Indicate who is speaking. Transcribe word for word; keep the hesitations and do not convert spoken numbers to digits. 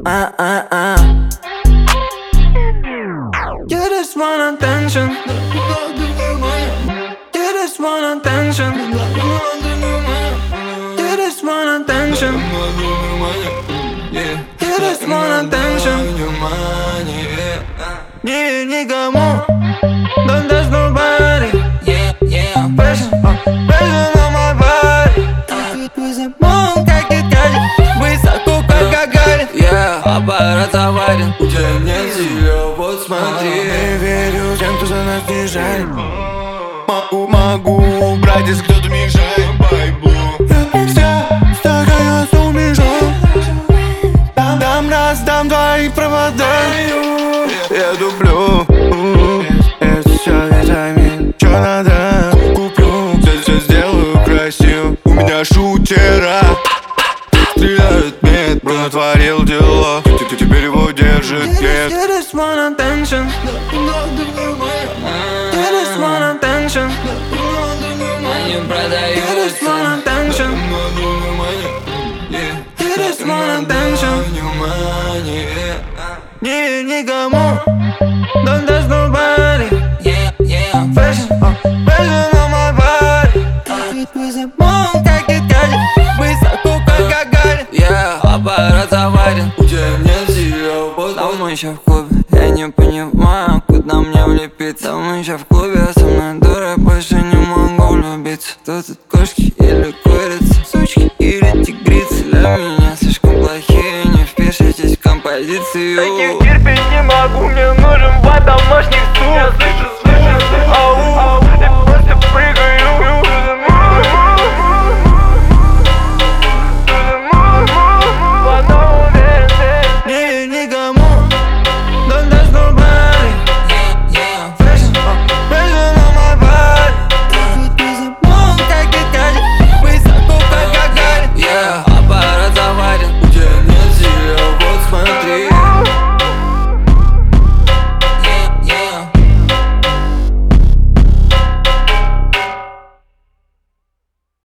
Speaker 1: ah, ah, ah. You just want attention. You just want attention. You just want attention. You just want attention. Не никому, don't touch nobody. Yeah, yeah. Pressure, pressure on my body. Ты замок, как и Катя, высоко, как Гагарин. Yeah, аппарат аварен. У тебя нет сил, вот смотри. Не верю тем, кто за нас не жаль. Могу, могу убрать, если кто-то мешает. Я стакан умешал. Дам, дам, раздам твои провода. Я дуплю. Это все витамин. Чё надо? Куплю. Все, все сделаю красиво. У меня шутера. Стреляют мед, бро, натворил дела. Теперь его держит лет. You just want attention. You just want attention. Они продаются. You just want attention. You just want attention. Не никому, don't touch nobody. Yeah, yeah. Fashion, fashion on my body. Ты замок, как и Катя, высоко, как Гагарин. Yeah, аппарат аварен. У тебя нет сил, а мы еще в клубе. Я не понимаю, куда мне влепиться. Мы еще в клубе, а со мной дура, больше не могу влюбиться. Кто тут, кошки или курицы, сучки или тигрицы? Для меня слишком плохие, не впишитесь в композицию.
Speaker 2: Таких терпеть не могу, мне нужен ваш домашний стул. Я слышу